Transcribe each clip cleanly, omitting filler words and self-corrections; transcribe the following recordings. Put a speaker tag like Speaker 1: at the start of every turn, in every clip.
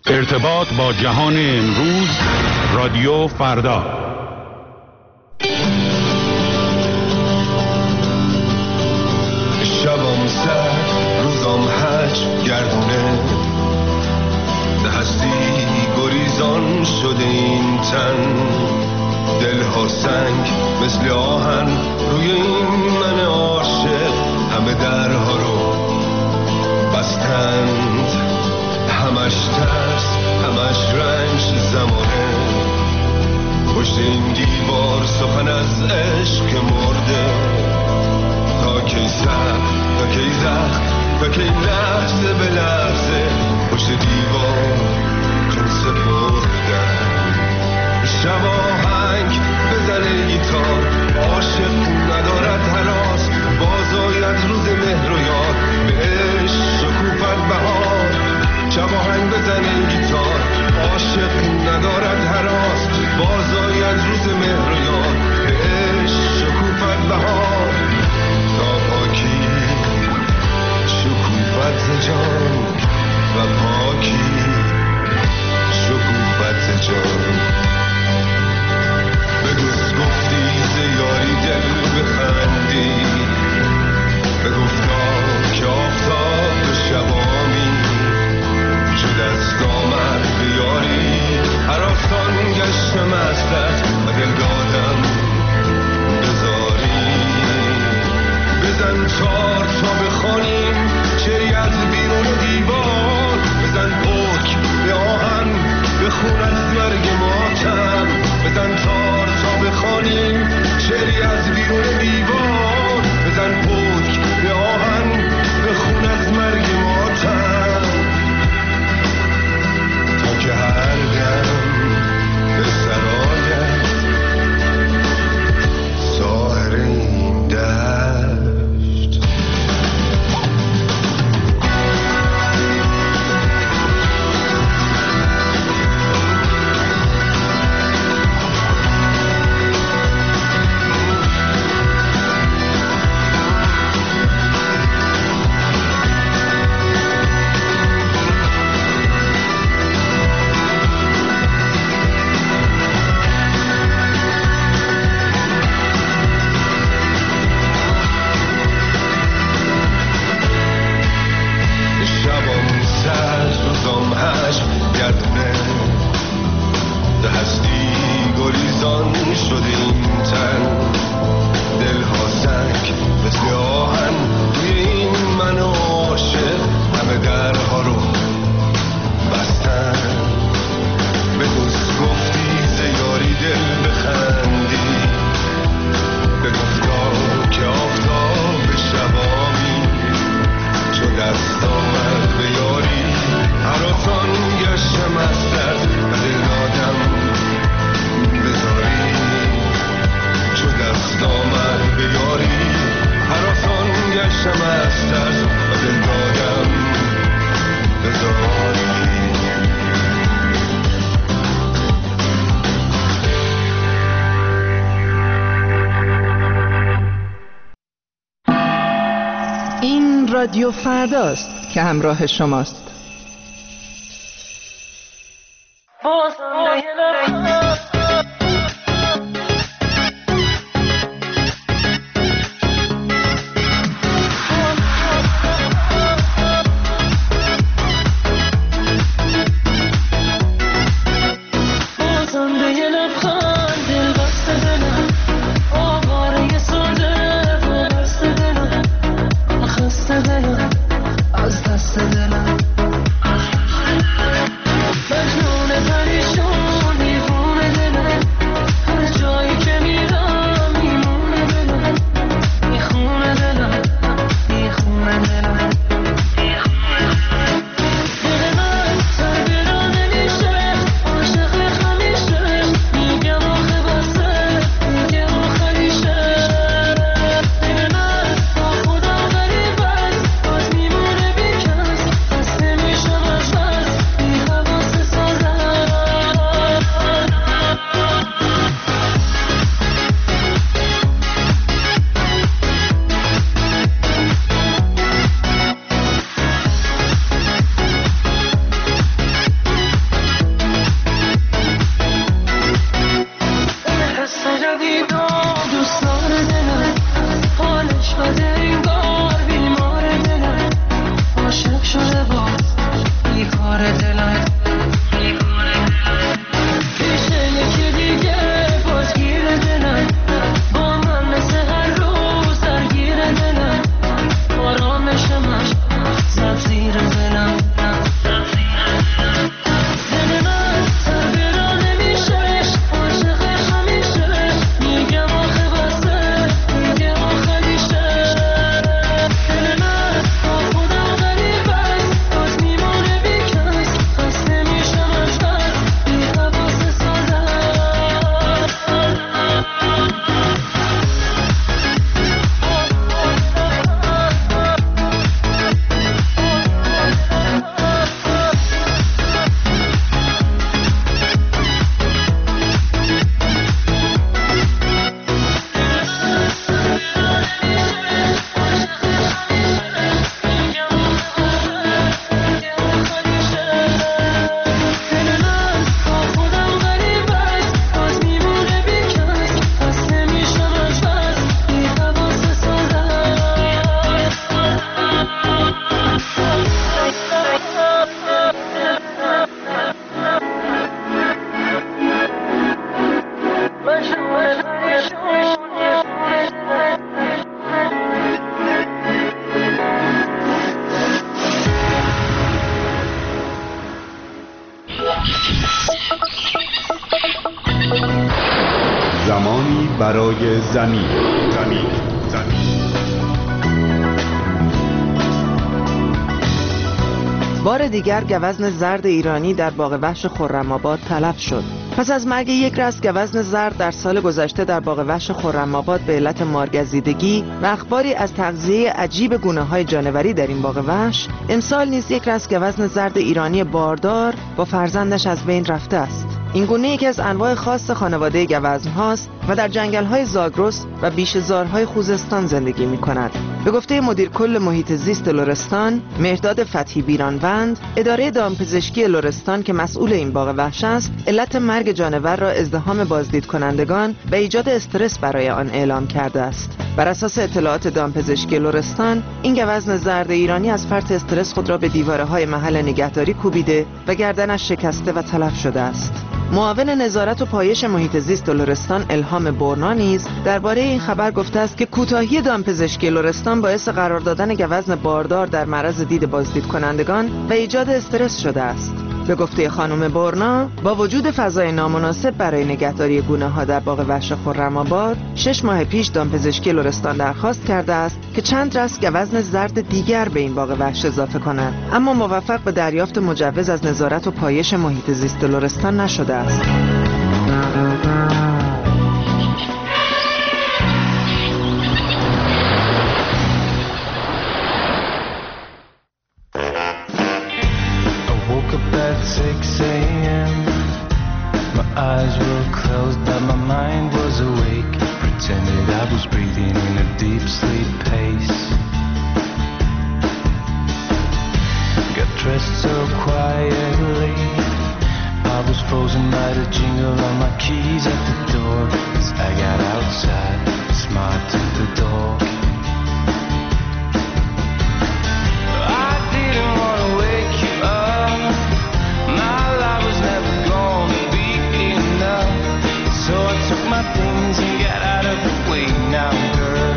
Speaker 1: ارتباط با جهان امروز، رادیو فردا.
Speaker 2: شبم سر روزم هج گردونه، به هستی گریزان شده این تن، دلها سنگ مثل آهن روی این من عاشق، همه درها رو بستند، همش ترس همش رنج زمانه، پشت این دیوار سخن از عشق مرده، تا کی سر تا کی زخم تا کی لحظه به لحظه پشت دیوار جون سپردن. شب آهنگ بزنه گیتار، عاشق ندارد هراس، بازاید روز مهر و یاد، به عشق شکوفت بهار. شب آهنگ بزنه گیتار، عاشق ندارد هراس، بازاید روز مهر و یاد، به عشق شکوفت بهار. تا پاکی شکوفت ز جان و پاکی شکوفت ز جان. بگوز گفتی ز یاری دل بخندی، بگفتا که آفتاب به شبامی، شد از دامن بیاری هراسان گشتم ازت و دل دادم بذاری. بزن چار تا بخوانیم شعری از بیرون دیوار، بزن پک به آهن بخون از مرگ ماتم، بزن چار تا بخوانیم شعری از بیرون دیوار، بزن پک به آهن بخون از مرگ ماتم. تا که هر دم به سرایت ساحر این دشت.
Speaker 3: رادیو فرداست که همراه شماست.
Speaker 4: مجنون پریشون
Speaker 1: پیامی برای زمین.
Speaker 3: بار دیگر گوزن زرد ایرانی در باغ وحش خرم‌آباد تلف شد. پس از مرگ یک رأس گوزن زرد در سال گذشته در باغ وحش خرم‌آباد به علت مارگزیدگی و اخباری از تغذیه عجیب گونه‌های جانوری در این باغ وحش، امسال نیز یک رأس گوزن زرد ایرانی باردار با فرزندش از بین رفته است. این گونه یکی از انواع خاص خانواده گوزن هاست و در جنگل‌های زاگرس و بیشه‌زارهای خوزستان زندگی می‌کند. به گفته مدیر کل محیط زیست لرستان، مهرداد فتحی بیرانوند، اداره دامپزشکی لرستان که مسئول این باغ وحش است، علت مرگ جانور را ازدحام بازدید کنندگان و ایجاد استرس برای آن اعلام کرده است. بر اساس اطلاعات دامپزشکی لرستان، این گوزن زرد ایرانی از فرط استرس خود را به دیواره‌های محل نگهداری کوبیده و گردنش شکسته و تلف شده است. معاون نظارت و پایش محیط زیست لرستان الهام برنا نیز درباره این خبر گفته است که کوتاهی دامپزشکی لرستان باعث قرار دادن گوزن باردار در معرض دید بازدید کنندگان و ایجاد استرس شده است. به گفته خانم برنا، با وجود فضای نامناسب برای نگهداری گونه‌ها در باغ وحش خرم‌آباد، 6 ماه پیش دامپزشکی لرستان درخواست کرده است که چند رأس گوزن زرد دیگر به این باغ وحش اضافه کنند، اما موفق به دریافت مجوز از نظارت و پایش محیط زیست لرستان نشده است.
Speaker 4: At 6 a.m. My eyes were closed but my mind was awake. Pretended I was breathing in a deep sleep pace. Got dressed so quietly, I was frozen by the jingle of my keys at the door. As I got outside, smiled to the dog. I didn't want to wake you up. My life was never gonna be enough, so I took my things and got out of the way now, girl.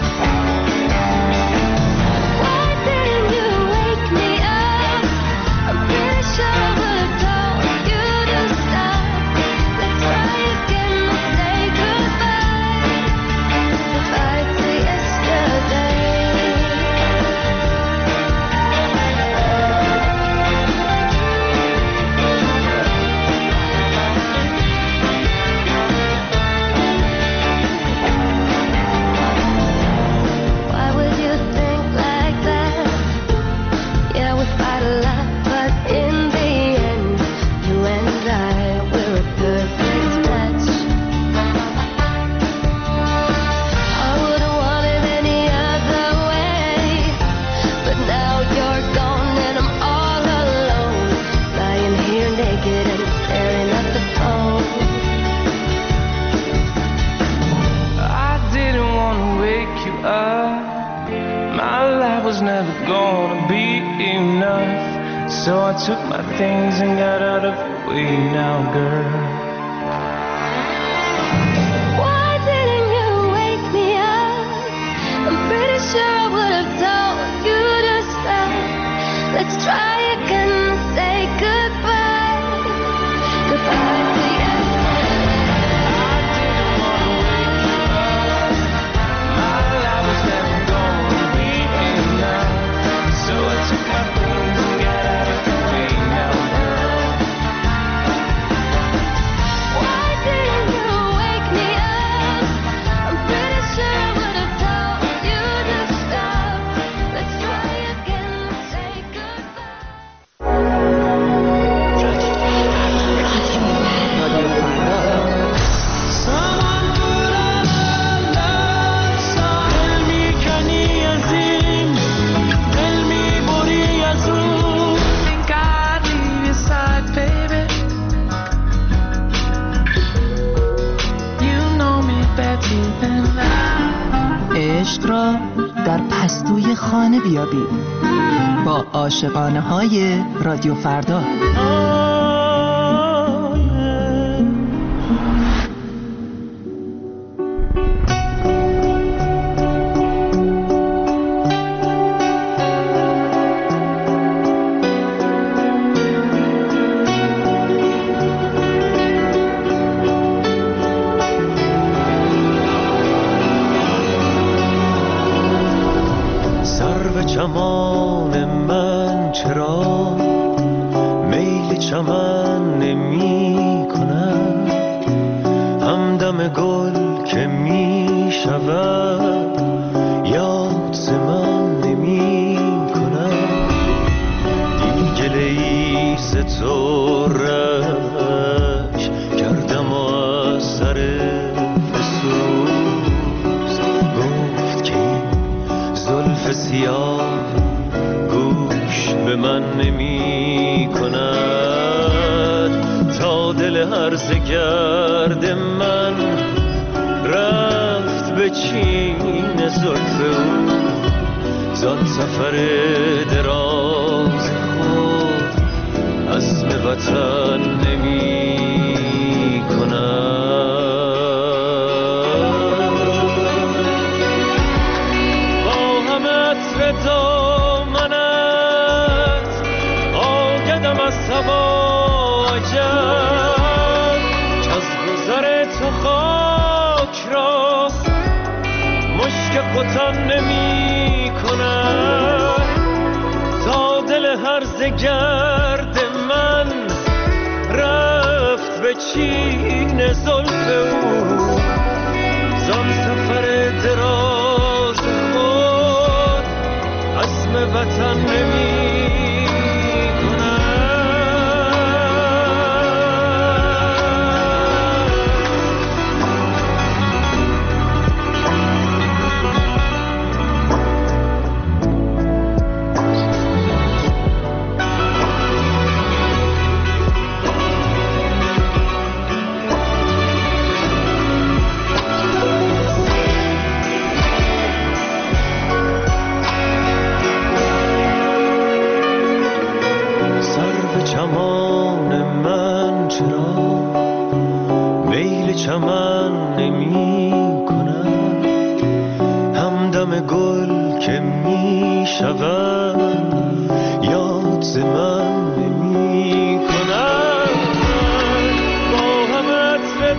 Speaker 5: Why didn't you wake me up? I'm pretty sure I would've told you to stop. Let's try again, let's say goodbye. Goodbye to yesterday. Why would you think like that? Yeah, we fight a lot, but in the end, you and I, we're a perfect match. I wouldn't want it any other way, but now you're gone and I'm all alone, lying here naked and staring at the phone.
Speaker 4: I didn't want to wake you up. My life was never gonna be enough, so I took my things and got out of the way now, girl.
Speaker 5: Why didn't you wake me up? I'm pretty sure I would've told you to stop. Let's try again, say goodbye. Goodbye to yesterday.
Speaker 4: I didn't want to wake you up. My life was never gonna be enough, so I took my things and got out of the way now, girl.
Speaker 5: Why didn't you wake me up? I'm pretty sure I would've told you to stop. Let's try again, say goodbye.
Speaker 3: رادیو فردا.
Speaker 4: Someone put on a love song. دل میکنی از این، دل میبری از اون. Think I'd leave your side, baby. You know me better than I.
Speaker 3: عشق را در پستوی خانه بیابید با عاشقانه های رادیو فردا.
Speaker 4: شود یاد ز من نمی کنم دیگه لیز تو رش کردم و از سر فسوس گفت که این زلف سیاه گوش به من نمی کند تا دل هرزه گرد من رفت به چین زلف او زان سفر دراز خود عزم وطن نمی کند با همه عطر دامنت آگدم از هوا عجب از گذر تو خاک را مشک ختن نمی کند تا دل هرزه گرد من رفت به چین زلف او زان سفر دراز خود عزم وطن نمی چمن نمی کنم همدم گل که می شود یاد ز من نمی کنم با همه عطر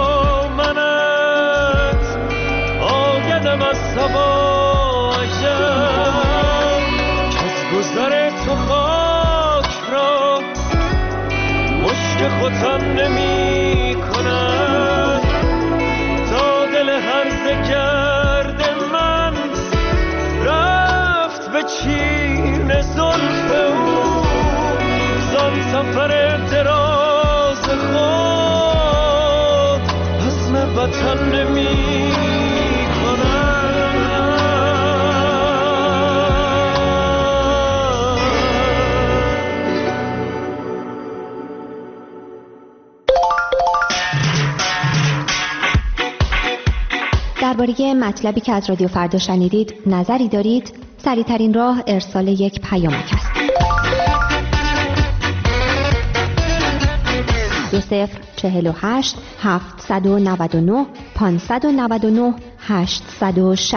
Speaker 4: دامنت آگدم از هوا عجب کز گذر تو خاک را مشک ختن نمی کنم تا دل هرزه گرد من رفت به چین زلف او زان سفر دراز خود عزم وطن نمی
Speaker 6: درباره مطلبی که از رادیو فردا شنیدید نظری دارید؟ سریع‌ترین راه ارسال یک پیامک است. 2048 799 599 860.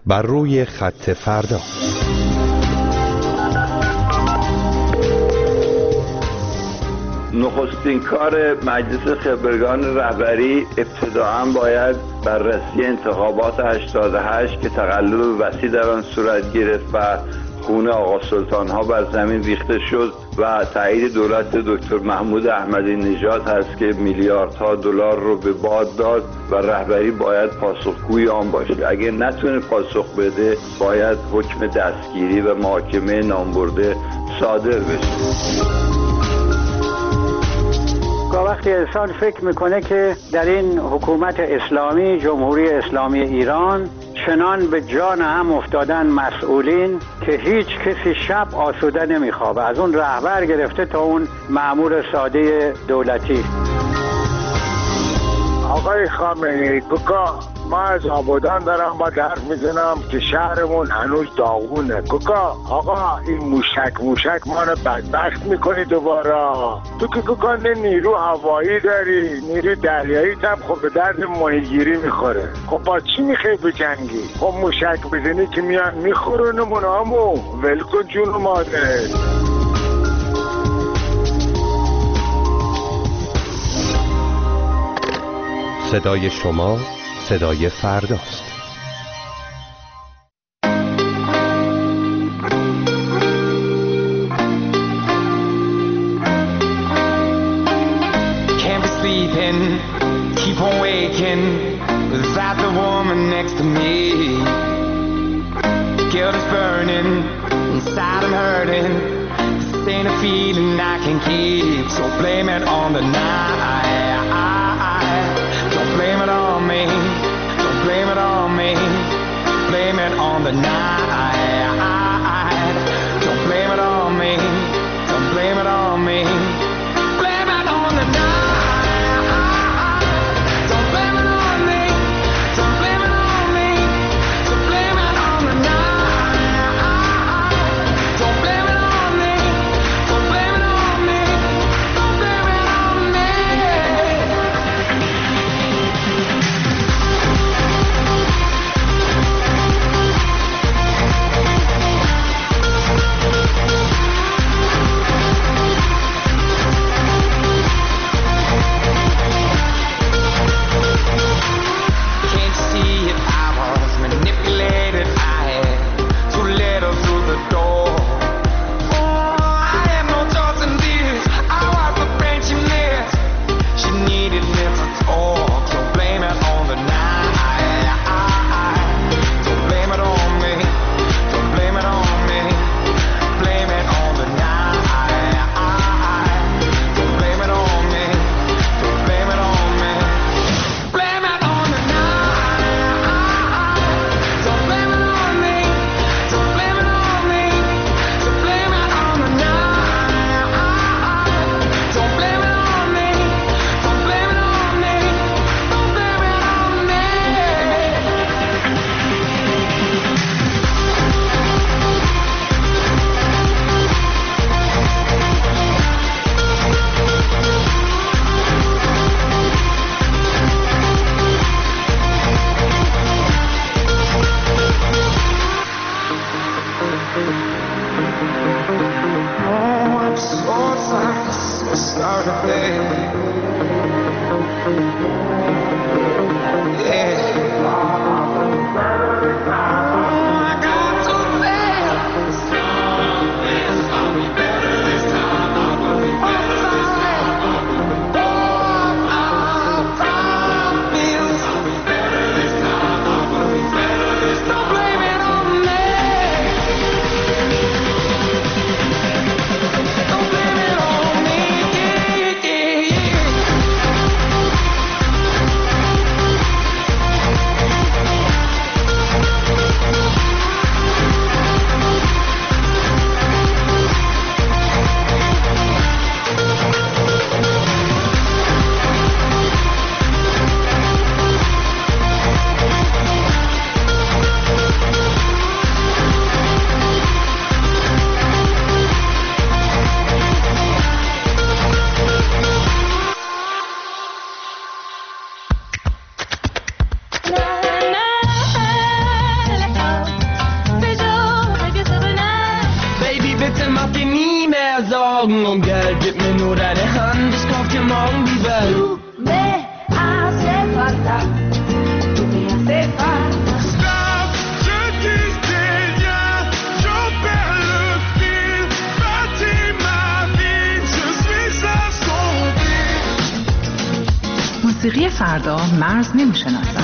Speaker 7: بر روی خط فردا.
Speaker 8: نخستین کار مجلس خبرگان رهبری ابتداعاً باید بررسی انتخابات 88 که تقلب وسیع در آن صورت گرفت و خون آقا سلطان ها بر زمین ریخته شد و تایید دولت دکتر محمود احمدی نژاد هست که میلیاردها دلار رو به باد داد و رهبری باید پاسخگوی آن باشه. اگه نتونه پاسخ بده باید حکم دستگیری و محاکمه نامبرده صادر بشه.
Speaker 9: وقتی انسان فکر میکنه که در این حکومت اسلامی، جمهوری اسلامی ایران، چنان به جان هم افتادن مسئولین که هیچ کسی شب آسوده نمیخوابه، از اون رهبر گرفته تا اون مأمور ساده دولتی.
Speaker 10: آقای خامنه‌ای کوکا، ما از آبادان دارم با حرف میزنم که شهرمون هنوز داغونه. کوکا آقا این موشک ما رو بدبخت میکنی دوباره. تو که کوکا نه نیرو هوایی داری، نیرو دریایی هم خب به درد ماهیگیری میخوره. خب با چی میخوای بجنگی؟ خب موشک بزنی که میان میخورونمون همو ولکن جون مادره.
Speaker 7: صدای شما صدای فرداست.
Speaker 4: Can't be sleeping, keep on waking without the woman next to me. Guilt is burning, inside I'm hurting. This ain't a feeling I can keep, so blame it on the night. Don't blame it on me, don't blame it on me, blame it on the night. Don't blame it on me, don't blame it on me, blame it on the night. Don't blame it on me, don't blame it on me, don't blame it on the night. Don't blame it on me, don't blame it on me, don't blame it on me. Can't you see it? I was manipulated. I had too little through the door. Oh, I had no thoughts in this. I was the brain she missed. She needed me to talk. So blame it on the night. Don't blame it on me. Don't blame it on me. Blame it on the night. Don't blame it on me. Don't blame it on me. Blame it on the night. Don't blame it on me. Don't blame it on me. Don't blame it on the night. Don't blame it on me. Don't blame it on me. Don't blame it on me. Oh, I'm so sorry, so sorry, baby. Yeah. I got to fast. I'll be better this time. I will be better this time. Oh, I promise. I'll be better this time. I will be better this time. Don't blame it on me. Don't blame it on me. Yeah, yeah, yeah. morgen om geld, gib mir nur deine Hand, ich kauf dir morgen die Welt.
Speaker 5: Du me hace falta, tu me hace falta.
Speaker 2: Stop, je dis rien, je perds le fil, bâtis ma vie, je suis assombri.
Speaker 11: موسیقی فردا مرز نمیشناسد.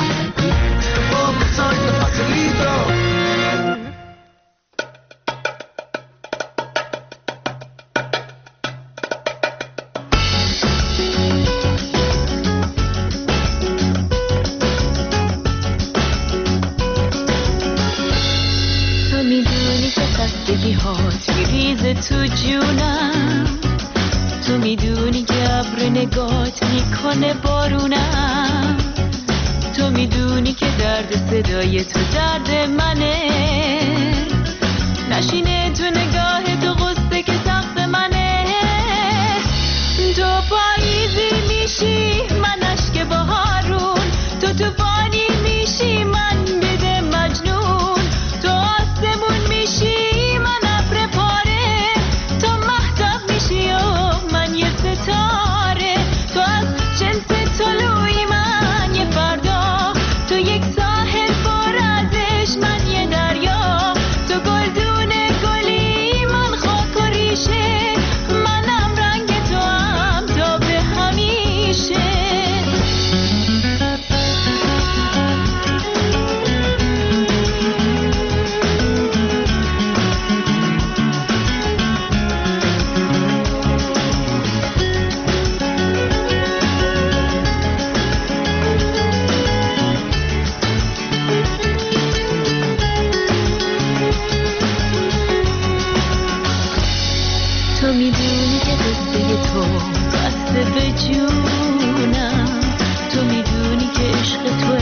Speaker 5: تو میدونی که خستگی هات میریزه تو جونم، تو میدونی که ابر نگات میکنه بارونم، تو میدونی که درد صدای تو درد منه، نشینه تو نگاه تو غصه که سقف منه، تو پاییزی میشی من اشک بهارون، تو طوفانی میشی من بده مجنون، تو آسمون میشی من ابر پاره، تو مهتاب میشی و من یه ستاره، تو از جنس طلوعی من یه فردا، تو یک ساحل پر از عشق من یه دریا، تو گلدون گلی من خاک و ریشه، منم رنگ تو هم تا به همیشه. تو میدونی که قصه تو بسته به جونم، تو میدونی که عشق تو